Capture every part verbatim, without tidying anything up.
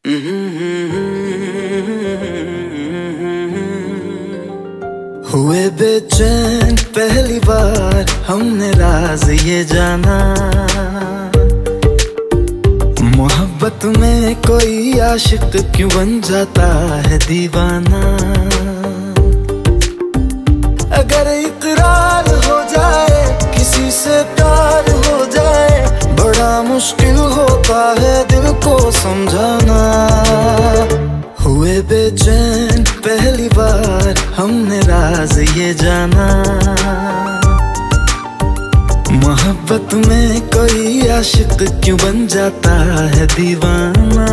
हुए बेचैन पहली बार हमने राज ये जाना, मोहब्बत में कोई आशिक क्यों बन जाता है दीवाना। अगर इकरार हो जाए किसी से प्यार हो जाए, बड़ा मुश्किल होता है दिल को समझाना। हुए बेचैन पहली बार हमने राज ये जाना, मोहब्बत में कोई आशिक क्यों बन जाता है दीवाना।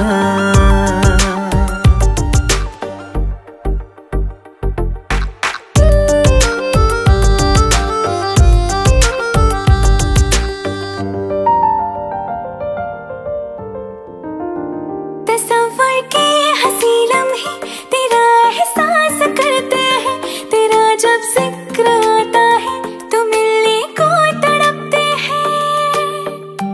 तस्वर के हंसी लम्हे तेरा एहसास करते हैं, तेरा जब जिक्र आता है तो मिलने को तड़पते हैं।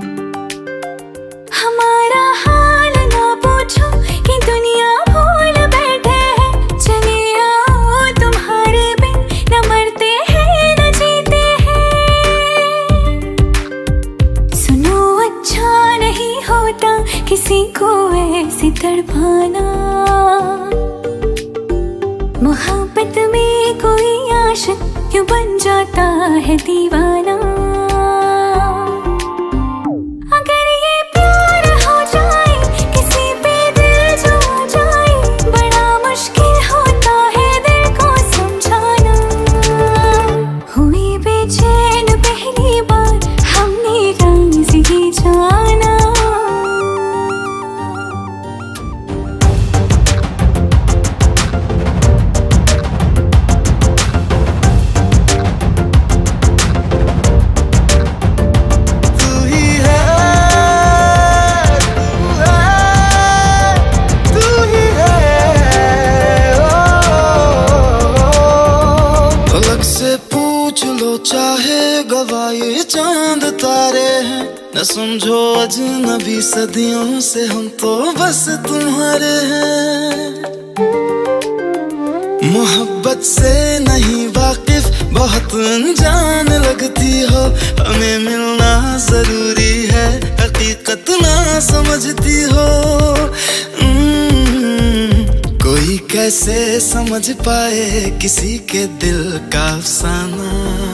हमारा हाल ना पूछो कि दुनिया भूल बैठे हैं, चले आओ तुम्हारे बिन न मरते हैं न जीते हैं। सुनो अच्छा नहीं होता किसी को ऐसे तड़पाना, मोहब्बत में कोई आशिक क्यों बन जाता है दीवाना। अगर ये प्यार हो जाए किसी पे दिल जो आ जाए, बड़ा मुश्किल होता है दिल को समझाना। हुई बेचैन पहली बार हमने राज ये जाना। पूछ लो चाहे गवाए चांद तारे हैं, न समझो अजनबी सदियों से हम तो बस तुम्हारे हैं। मोहब्बत से नहीं वाकिफ बहुत अनजान लगती हो, हमें मिलना जरूरी है हकीकत ना समझती हो। कोई कैसे समझ पाए किसी के दिल का अफसाना,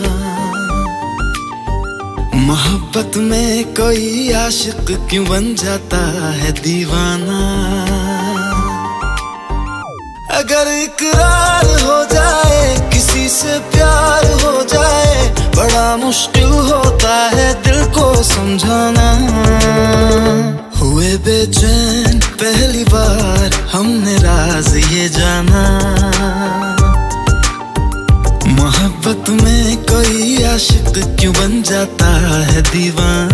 मोहब्बत में कोई आशिक क्यों बन जाता है दीवाना। अगर इकरार हो जाए किसी से प्यार हो जाए, बड़ा मुश्किल होता है दिल को समझाना। हुए बेचैन पहली बार हमने राज ये जाना, मोहब्बत में कोई आशिक क्यों बन जाता है दीवाना।